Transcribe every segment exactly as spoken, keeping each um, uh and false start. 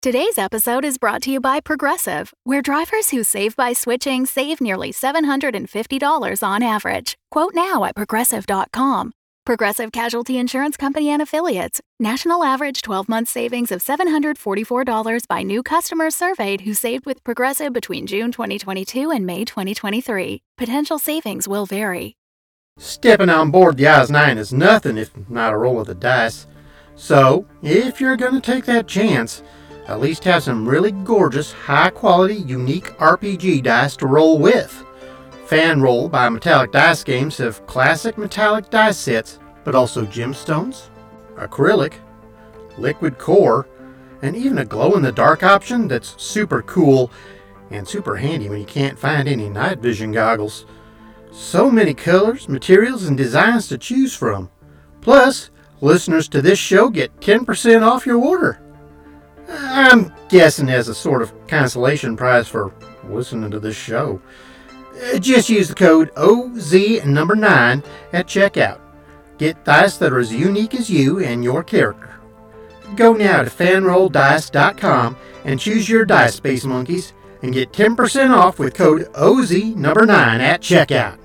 Today's episode is brought to you by Progressive, where drivers who save by switching save nearly seven hundred fifty dollars on average. Quote now at progressive dot com. Progressive Casualty Insurance Company and Affiliates. National average twelve-month savings of seven hundred forty-four dollars by new customers surveyed who saved with Progressive between June twenty twenty-two and May twenty twenty-three. Potential savings will vary. Stepping on board the Oz nine is nothing if not a roll of the dice. So, if you're going to take that chance, at least have some really gorgeous, high-quality, unique R P G dice to roll with. Fan Roll by Metallic Dice Games have classic metallic dice sets, but also gemstones, acrylic, liquid core, and even a glow-in-the-dark option that's super cool and super handy when you can't find any night vision goggles. So many colors, materials, and designs to choose from. Plus, listeners to this show get ten percent off your order. I'm guessing as a sort of consolation prize for listening to this show. Just use the code O Z number nine at checkout. Get dice that are as unique as you and your character. Go now to fan roll dice dot com and choose your dice, Space Monkeys, and get ten percent off with code O Z number nine at checkout.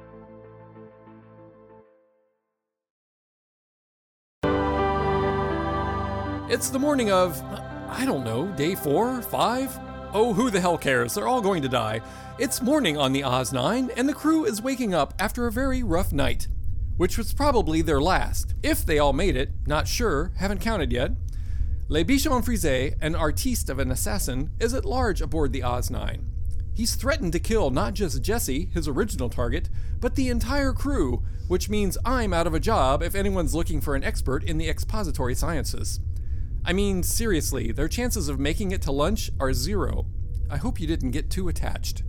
It's the morning of, I don't know, day four, five? Oh, who the hell cares? They're all going to die. It's morning on the Oz nine, and the crew is waking up after a very rough night, which was probably their last. If they all made it, not sure, haven't counted yet. Le Bichon Frise, an artiste of an assassin, is at large aboard the Oz nine. He's threatened to kill not just Jesse, his original target, but the entire crew, which means I'm out of a job if anyone's looking for an expert in the expository sciences. I mean, seriously, their chances of making it to lunch are zero. I hope you didn't get too attached.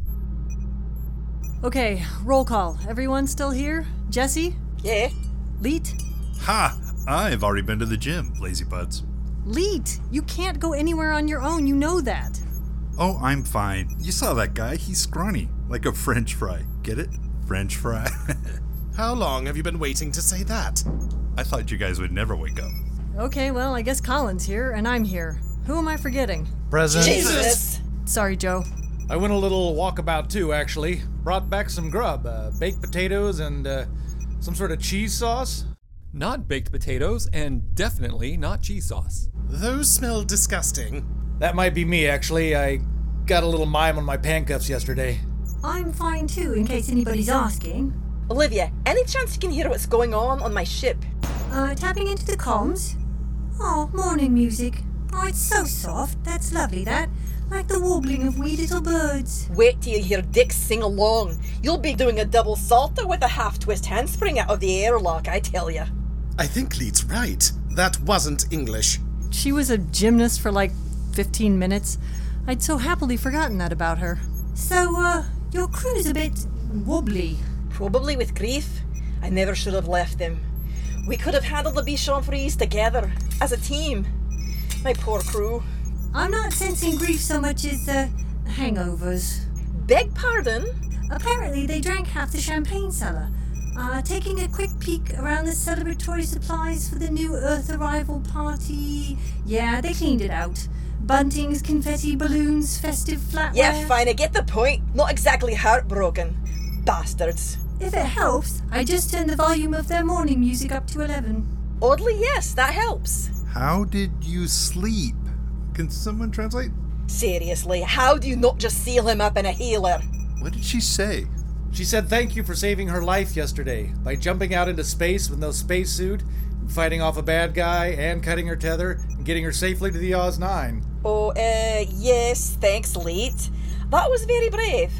Okay, roll call. Everyone still here? Jesse? Yeah. Leet? Ha! I've already been to the gym, lazy buds. Leet, you can't go anywhere on your own, you know that. Oh, I'm fine. You saw that guy, he's scrawny, like a French fry. Get it? French fry. How long have you been waiting to say that? I thought you guys would never wake up. Okay, well, I guess Colin's here, and I'm here. Who am I forgetting? Present. Jesus! Sorry, Joe. I went a little walkabout too, actually. Brought back some grub, uh, baked potatoes and uh, some sort of cheese sauce. Not baked potatoes, and definitely not cheese sauce. Those smell disgusting. That might be me, actually. I got a little mime on my handcuffs yesterday. I'm fine too, in case anybody's asking. Olivia, any chance you can hear what's going on on my ship? Uh, tapping into the comms? Oh, morning music. Oh, it's so soft. That's lovely, that. Like the warbling of wee little birds. Wait till you hear Dick sing along. You'll be doing a double salter with a half-twist handspring out of the airlock, I tell ya. I think Leet's right. That wasn't English. She was a gymnast for like fifteen minutes. I'd so happily forgotten that about her. So, uh, your crew's a bit wobbly. Probably with grief. I never should have left them. We could have handled the Bichon Frise together, as a team. My poor crew. I'm not sensing grief so much as, uh, hangovers. Beg pardon? Apparently they drank half the champagne cellar. Uh, taking a quick peek around the celebratory supplies for the new Earth arrival party. Yeah, they cleaned it out. Buntings, confetti, balloons, festive flatware. Yeah, fine, I get the point. Not exactly heartbroken. Bastards. If it helps, I just turned the volume of their morning music up to eleven. Oddly, yes, that helps. How did you sleep? Can someone translate? Seriously, how do you not just seal him up in a healer? What did she say? She said thank you for saving her life yesterday by jumping out into space with no spacesuit, fighting off a bad guy, and cutting her tether, and getting her safely to the Oz nine. Oh, uh, yes, thanks, Leet. That was very brave.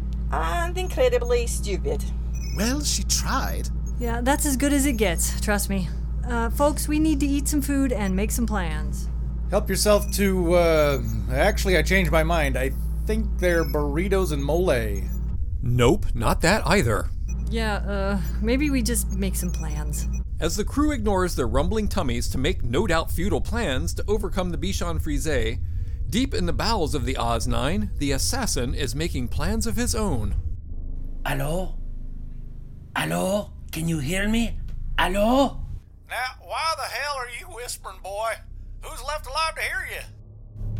And incredibly stupid. Well, she tried. Yeah, that's as good as it gets, trust me. Uh, folks, we need to eat some food and make some plans. Help yourself to, uh, actually I changed my mind. I think they're burritos and mole. Nope, not that either. Yeah, uh, maybe we just make some plans. As the crew ignores their rumbling tummies to make no doubt futile plans to overcome the Bichon Frise, deep in the bowels of the Oz nine, the assassin is making plans of his own. Hello? Hello? Can you hear me? Hello? Now, why the hell are you whispering, boy? Who's left alive to hear you?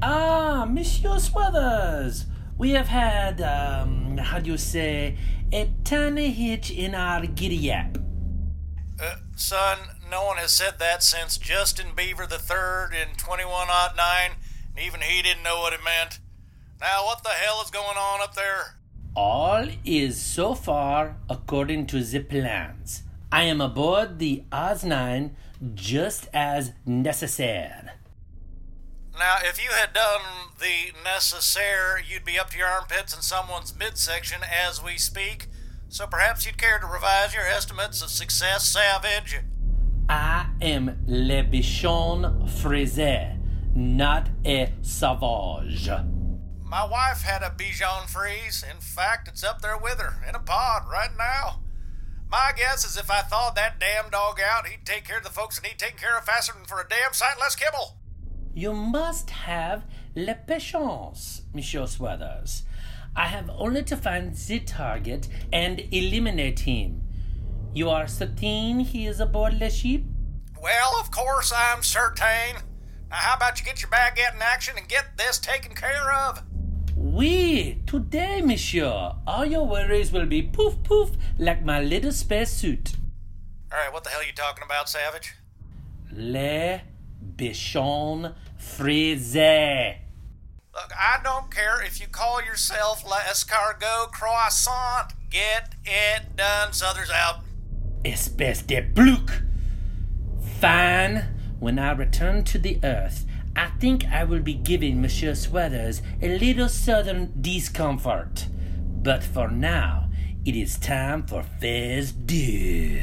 Ah, Monsieur Swathers. We have had, um, how do you say, a tiny hitch in our giddy-up. Uh, son, no one has said that since Justin Bieber the third in twenty-one oh nine, and even he didn't know what it meant. Now, what the hell is going on up there? All is so far according to the plans. I am aboard the Oz nine just as necessaire. Now, if you had done the necessaire, you'd be up to your armpits in someone's midsection as we speak. So perhaps you'd care to revise your estimates of success, Savage. I am Le Bichon Frise, not a sauvage. My wife had a Bichon Frise. In fact, it's up there with her, in a pod, right now. My guess is if I thawed that damn dog out, he'd take care of the folks that he'd taken care of faster than for a damn sight less kibble. You must have la patience, Monsieur Swathers. I have only to find the target and eliminate him. You are certain he is aboard the ship? Well, of course I'm certain. Now, how about you get your baguette in action and get this taken care of? Oui, today, monsieur. All your worries will be poof poof like my little space suit. All right, what the hell are you talking about, Savage? Le Bichon Frise. Look, I don't care if you call yourself L'Escargot Croissant. Get it done, Sothers out. Espèce de plouc. Fine. When I return to the earth, I think I will be giving Monsieur Swathers a little southern discomfort. But for now, it is time for phase deux.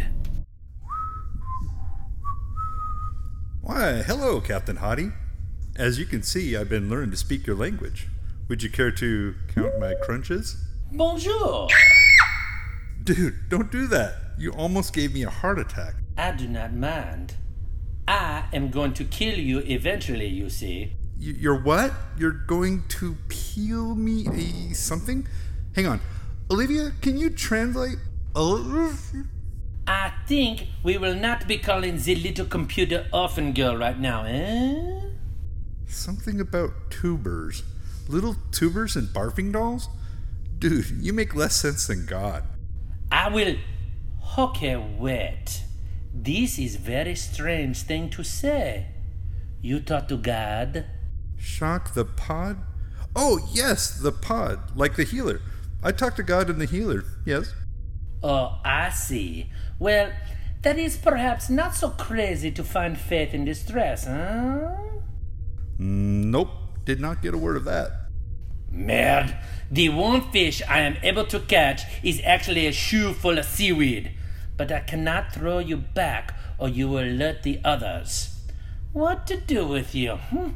Why, hello, Captain Hottie. As you can see, I've been learning to speak your language. Would you care to count my crunches? Bonjour. Dude, don't do that. You almost gave me a heart attack. I do not mind. I am going to kill you eventually, you see. Y- you're what? You're going to peel me a something? Hang on. Olivia, can you translate? I think we will not be calling the little computer orphan girl right now, eh? Something about tubers. Little tubers and barfing dolls? Dude, you make less sense than God. I will... Okay, wait. This is very strange thing to say. You talk to God? Shock the pod? Oh, yes, the pod. Like the healer. I talk to God and the healer, yes. Oh, I see. Well, that is perhaps not so crazy to find faith in distress, huh? Nope, did not get a word of that. Merde. The one fish I am able to catch is actually a shoe full of seaweed. But I cannot throw you back or you will alert the others. What to do with you?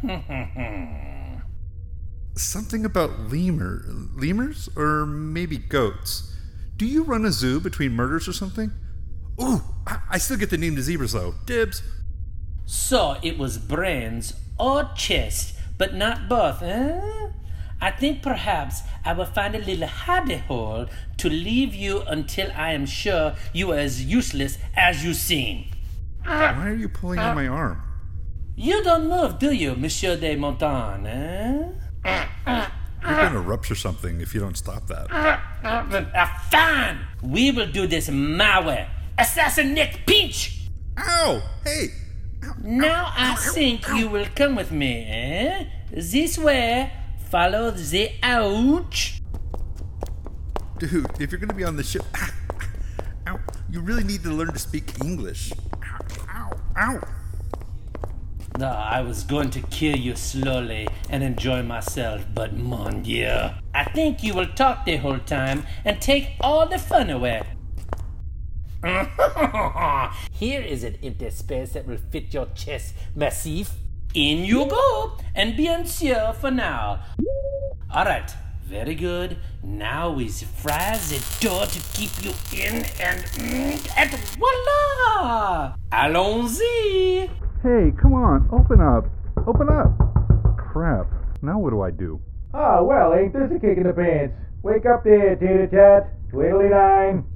Something about lemur, lemurs or maybe goats. Do you run a zoo between murders or something? Ooh, I, I still get the name to zebras though. Dibs. So it was brains or chest, but not both, eh? I think perhaps I will find a little hidey hole to leave you until I am sure you are as useless as you seem. Why are you pulling on my arm? You don't move, do you, Monsieur de Montagne, eh? You're gonna rupture something if you don't stop that. Uh, fine! We will do this my way. Assassinate Peach! Ow! Hey! Ow, now ow, I ow, think ow. you will come with me, eh? This way. Follow the ouch. Dude, if you're gonna be on the ship, ow, you really need to learn to speak English. Ow, ow, ow. No, I was going to kill you slowly and enjoy myself, but mon Dieu, I think you will talk the whole time and take all the fun away. Here is an empty space that will fit your chest, massif. In you go, and bien sûr for now. All right, very good. Now we fry the door to keep you in, and and voila! Allons-y. Hey, come on, open up. Open up. Crap. Now what do I do? Ah, well, ain't this a kick in the pants? Wake up there, tater-tat. Twiddly-nine.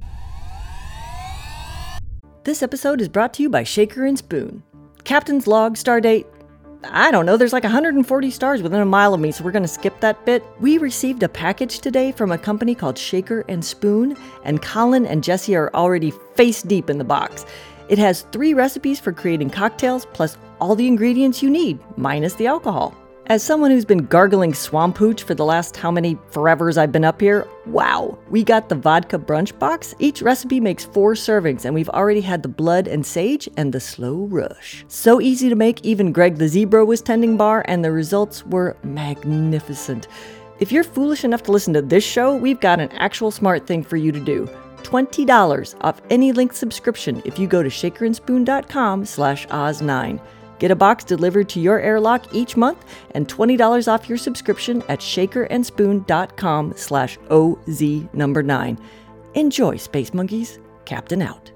This episode is brought to you by Shaker and Spoon. Captain's log, stardate I don't know, there's like one hundred forty stars within a mile of me, so we're going to skip that bit. We received a package today from a company called Shaker and Spoon, and Colin and Jesse are already face deep in the box. It has three recipes for creating cocktails, plus all the ingredients you need, minus the alcohol. As someone who's been gargling swamp hooch for the last how many forevers I've been up here, wow, we got the vodka brunch box. Each recipe makes four servings, and we've already had the blood and sage and the slow rush. So easy to make, even Greg the Zebra was tending bar, and the results were magnificent. If you're foolish enough to listen to this show, we've got an actual smart thing for you to do. twenty dollars off any link subscription if you go to shakerandspoon.com slash Oz9. Get a box delivered to your airlock each month and twenty dollars off your subscription at shakerandspoon.com slash OZ number nine. Enjoy, Space Monkeys. Captain out.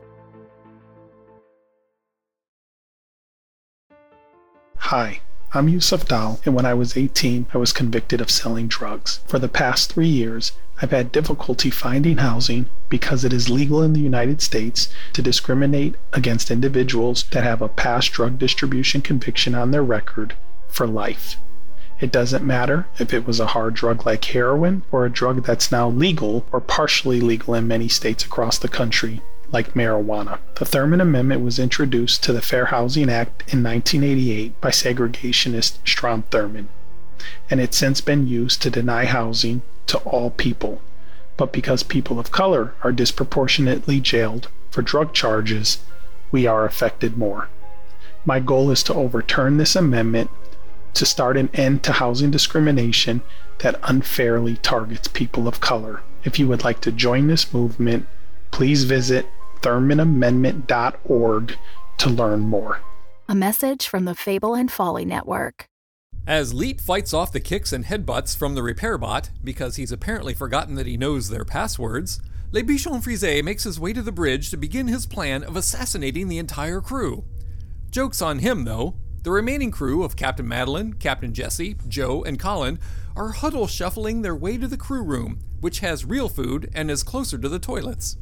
Hi, I'm Yusuf Dal, and when I was eighteen, I was convicted of selling drugs. For the past three years, I've had difficulty finding housing because it is legal in the United States to discriminate against individuals that have a past drug distribution conviction on their record for life. It doesn't matter if it was a hard drug like heroin or a drug that's now legal or partially legal in many states across the country, like marijuana. The Thurman Amendment was introduced to the Fair Housing Act in nineteen eighty-eight by segregationist Strom Thurmond, and it's since been used to deny housing to all people. But because people of color are disproportionately jailed for drug charges, we are affected more. My goal is to overturn this amendment to start an end to housing discrimination that unfairly targets people of color. If you would like to join this movement, please visit thurman amendment dot org to learn more. A message from the Fable and Folly Network. As Leet fights off the kicks and headbutts from the repair bot, because he's apparently forgotten that he knows their passwords, Le Bichon Frise makes his way to the bridge to begin his plan of assassinating the entire crew. Joke's on him, though. The remaining crew of Captain Madeline, Captain Jesse, Joe, and Colin are huddle shuffling their way to the crew room, which has real food and is closer to the toilets.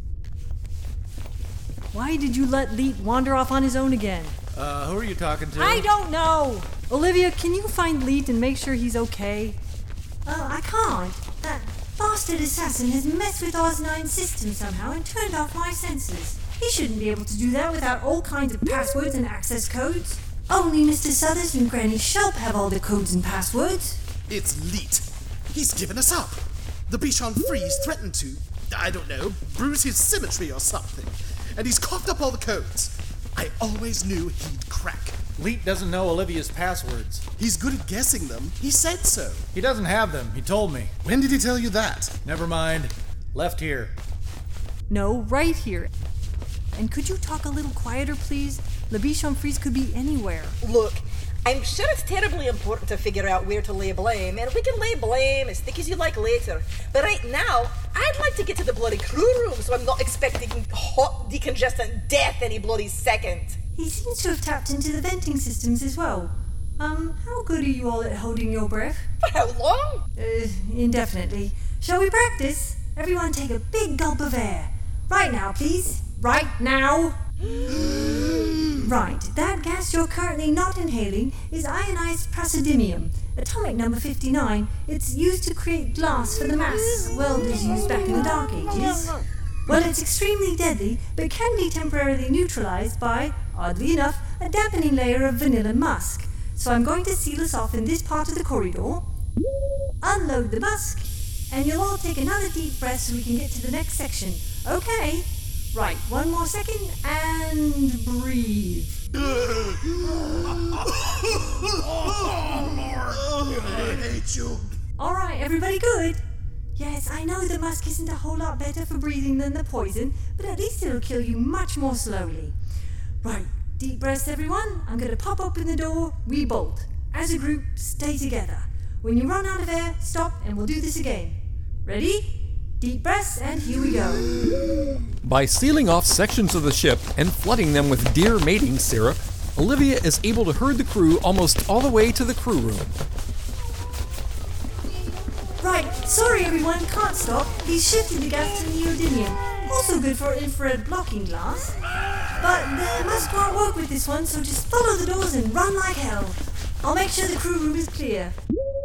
Why did you let Leet wander off on his own again? Uh, who are you talking to? I don't know! Olivia, can you find Leet and make sure he's okay? Uh, I can't. That bastard assassin has messed with Oz nine's system somehow and turned off my sensors. He shouldn't be able to do that without all kinds of passwords and access codes. Only Mister Suthers and Granny Shelp have all the codes and passwords. It's Leet. He's given us up. The Bichon Frise threatened to, I don't know, bruise his symmetry or something. And he's coughed up all the codes. I always knew he'd crack. Leet doesn't know Olivia's passwords. He's good at guessing them. He said so. He doesn't have them. He told me. When did he tell you that? Never mind. Left here. No, right here. And could you talk a little quieter, please? Le Bichon Frise could be anywhere. Look, I'm sure it's terribly important to figure out where to lay blame, and we can lay blame as thick as you like later. But right now, I'd like to get to the bloody crew room so I'm not expecting hot, decongestant death any bloody second. He seems to have tapped into the venting systems as well. Um, how good are you all at holding your breath? For how long? Uh, indefinitely. Shall we practice? Everyone take a big gulp of air. Right now, please. Right now. Right, that gas you're currently not inhaling is ionized praseodymium, atomic number fifty-nine. It's used to create glass for the mass welders used back in the Dark Ages. Well, it's extremely deadly, but can be temporarily neutralized by, oddly enough, a dampening layer of vanilla musk. So I'm going to seal us off in this part of the corridor, unload the musk, and you'll all take another deep breath so we can get to the next section. Okay? Right, one more second, and breathe. I hate you. All right, everybody good? Yes, I know the musk isn't a whole lot better for breathing than the poison, but at least it'll kill you much more slowly. Right, deep breaths, everyone. I'm going to pop open the door, we bolt. As a group, stay together. When you run out of air, stop, and we'll do this again. Ready? Deep breaths, and here we go. By sealing off sections of the ship and flooding them with deer mating syrup, Olivia is able to herd the crew almost all the way to the crew room. Right, sorry everyone, can't stop. He's shifted the gas to neodymium. Also good for infrared blocking glass. But the musk won't work with this one, so just follow the doors and run like hell. I'll make sure the crew room is clear.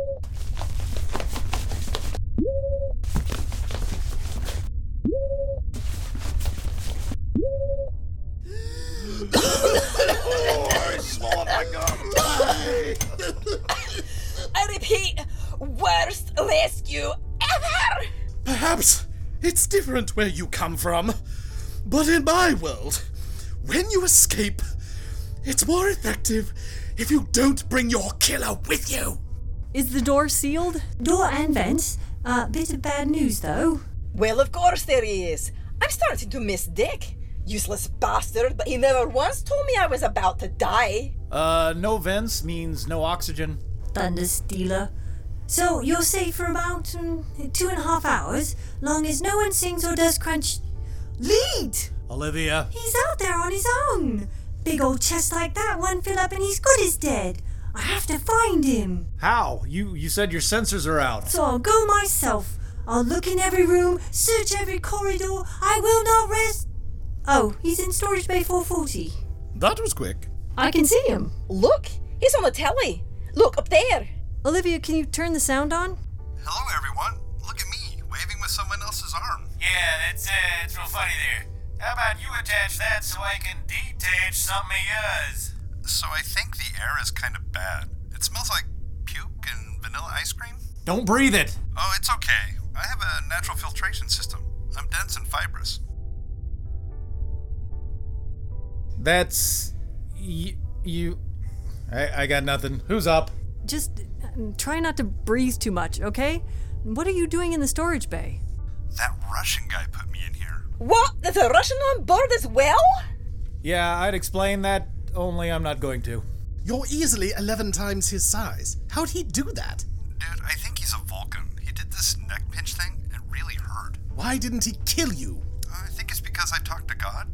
I repeat, worst rescue ever! Perhaps it's different where you come from, but in my world, when you escape, it's more effective if you don't bring your killer with you. Is the door sealed? Door and vents. A uh, bit of bad news, though. Well, of course there is. I'm starting to miss Dick. Useless bastard, but he never once told me I was about to die. Uh, no vents means no oxygen. Thunder Stealer. So, you're safe for about um, two and a half hours, long as no one sings or does crunch... Lead! Olivia. He's out there on his own. Big old chest like that, one fill up and he's good as dead. I have to find him. How? You you said your sensors are out. So I'll go myself. I'll look in every room, search every corridor. I will not rest... Oh, he's in storage bay four forty. That was quick. I can see him. Look, he's on the telly. Look, up there. Olivia, can you turn the sound on? Hello, everyone. Look at me, waving with someone else's arm. Yeah, that's, uh, that's real funny there. How about you attach that so I can detach something of yours? So I think the air is kind of bad. It smells like puke and vanilla ice cream. Don't breathe it. Oh, it's okay. I have a natural filtration system. I'm dense and fibrous. That's... Y- you... I, I got nothing. Who's up? Just uh, try not to breathe too much, okay? What are you doing in the storage bay? That Russian guy put me in here. What? There's a Russian on board as well? Yeah, I'd explain that, only I'm not going to. You're easily eleven times his size. How'd he do that? Dude, I think he's a Vulcan. He did this neck pinch thing. It really hurt. Why didn't he kill you? I think it's because I talked to God.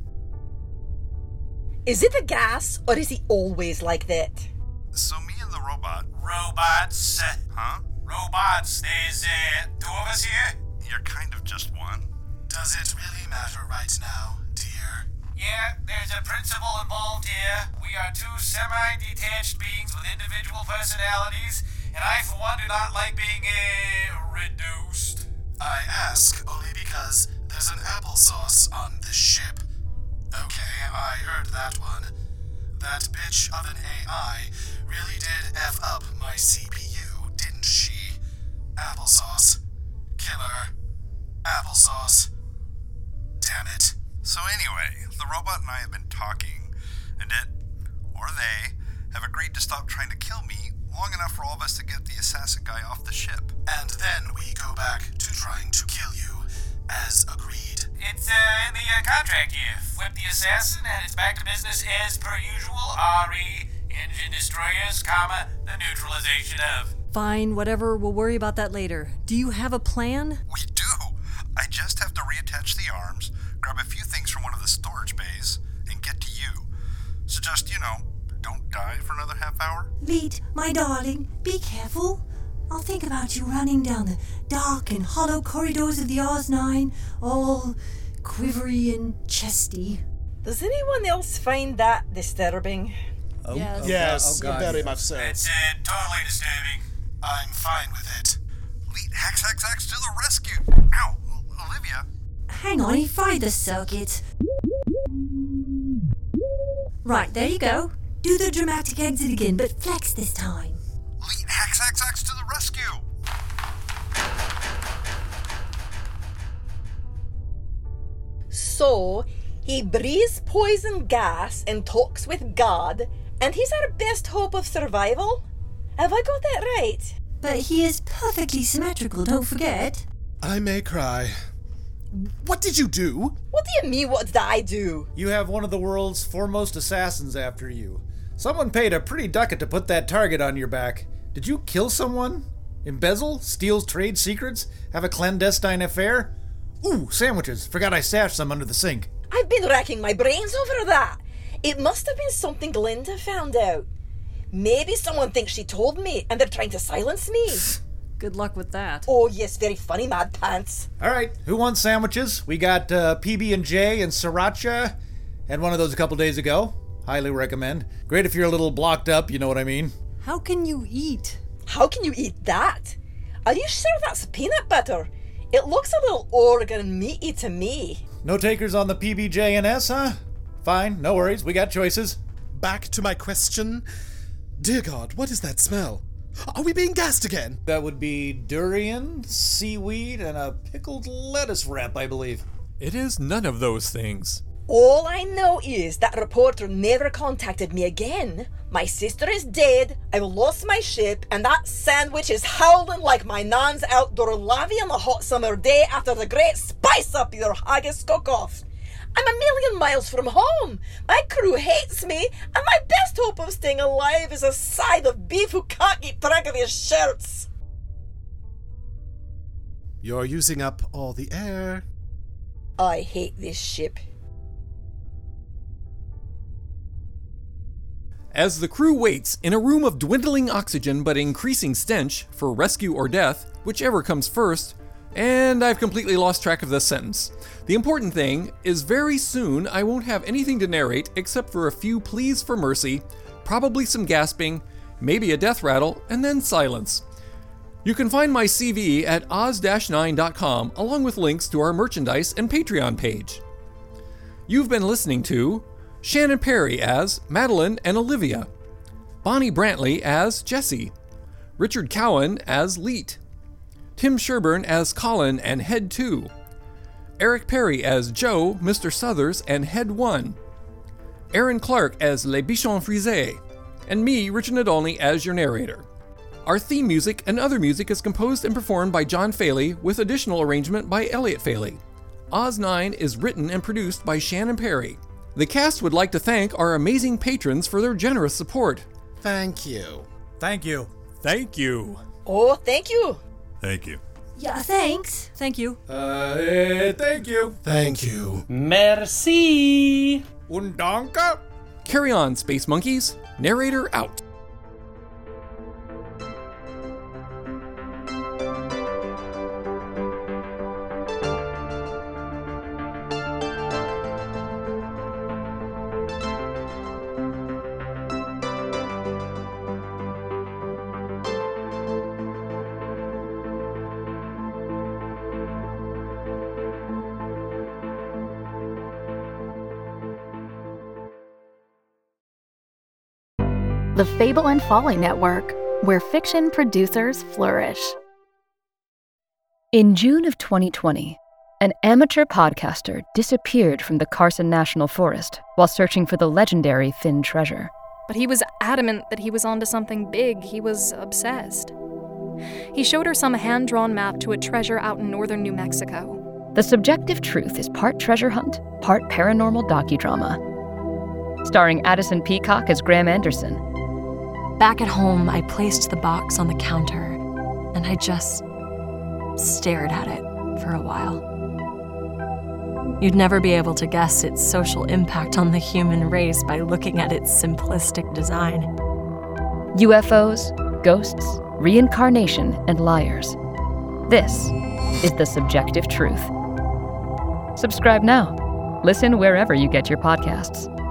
Is it the gas, or is he always like that? So me and the robot... Robots. Huh? Robots. There's, uh, two of us here? You're kind of just one. Does it really matter right now, dear? Yeah, there's a principle involved here. We are two semi-detached beings with individual personalities, and I, for one, do not like being, uh, reduced. I ask only because there's an applesauce on this ship. Okay, I heard that one. That bitch of an A I really did F up my C P U, didn't she? Applesauce. Killer. Applesauce. Damn it. So anyway, the robot and I have been talking, and it, or they, have agreed to stop trying to kill me long enough for all of us to get the assassin guy off the ship. And then we go back to trying to kill you, as agreed. It's, uh, in the uh, contract here. Flip the assassin, and it's back to business as per usual. R E, engine destroyers, comma, the neutralization of. Fine, whatever, we'll worry about that later. Do you have a plan? We do. I just have to reattach the arms, grab a few things from one of the storage bays, and get to you. So just, you know, don't die for another half hour. Lead, my darling, be careful. I'll think about you running down the dark and hollow corridors of the Oz nine, all quivery and chesty. Does anyone else find that disturbing? Oh, Yes. oh, Yes, God. Oh, God. very much so. It's, uh, totally disturbing. I'm fine with it. Lead X X X to the rescue! Ow! Olivia? Hang on, he fried the circuit. Right, there you go. Do the dramatic exit again, but flex this time. Lead X X X to the rescue! So, he breathes poison gas and talks with God, and he's our best hope of survival? Have I got that right? But he is perfectly symmetrical, don't forget. I may cry. What did you do? What do you mean, what did I do? You have one of the world's foremost assassins after you. Someone paid a pretty ducat to put that target on your back. Did you kill someone? Embezzle? Steal trade secrets? Have a clandestine affair? Ooh, sandwiches. Forgot I stashed some under the sink. I've been racking my brains over that. It must have been something Glinda found out. Maybe someone thinks she told me, and they're trying to silence me. Good luck with that. Oh yes, very funny, Mad Pants. All right, who wants sandwiches? We got uh, P B and J and sriracha. Had one of those a couple days ago. Highly recommend. Great if you're a little blocked up, you know what I mean. How can you eat? How can you eat that? Are you sure that's peanut butter? It looks a little Oregon meaty to me. No takers on the P B J N S, huh? Fine, no worries, we got choices. Back to my question. Dear God, what is that smell? Are we being gassed again? That would be durian, seaweed, and a pickled lettuce wrap, I believe. It is none of those things. All I know is that reporter never contacted me again. My sister is dead, I've lost my ship, and that sandwich is howling like my nan's outdoor lavvy on a hot summer day after the great spice up your haggis cook-off. I'm a million miles from home. My crew hates me, and my best hope of staying alive is a side of beef who can't keep track of his shirts. You're using up all the air. I hate this ship. As the crew waits in a room of dwindling oxygen but increasing stench for rescue or death, whichever comes first, and I've completely lost track of this sentence. The important thing is very soon I won't have anything to narrate except for a few pleas for mercy, probably some gasping, maybe a death rattle, and then silence. You can find my C V at oz dash nine dot com along with links to our merchandise and Patreon page. You've been listening to Shannon Perry as Madeline and Olivia, Bonnie Brantley as Jessie, Richard Cowan as Leet, Tim Sherburne as Colin and Head two, Eric Perry as Joe, Mister Southers and Head one, Aaron Clark as Les Bichons Frisés, and me, Richard Nadolny, as your narrator. Our theme music and other music is composed and performed by John Faley with additional arrangement by Elliot Faley. Oz nine is written and produced by Shannon Perry. The cast would like to thank our amazing patrons for their generous support. Thank you. Thank you. Thank you. Oh, thank you. Thank you. Yeah, thanks. Thank you. Uh, eh, thank you. Thank you. Merci. Und danke. Carry on, Space Monkeys. Narrator out. The Fable and Folly Network, where fiction producers flourish. In June of twenty twenty, an amateur podcaster disappeared from the Carson National Forest while searching for the legendary Finn treasure. But he was adamant that he was onto something big. He was obsessed. He showed her some hand-drawn map to a treasure out in northern New Mexico. The Subjective Truth is part treasure hunt, part paranormal docudrama. Starring Addison Peacock as Graham Anderson. Back at home, I placed the box on the counter, and I just stared at it for a while. You'd never be able to guess its social impact on the human race by looking at its simplistic design. U F Os, ghosts, reincarnation, and liars. This is The Subjective Truth. Subscribe now. Listen wherever you get your podcasts.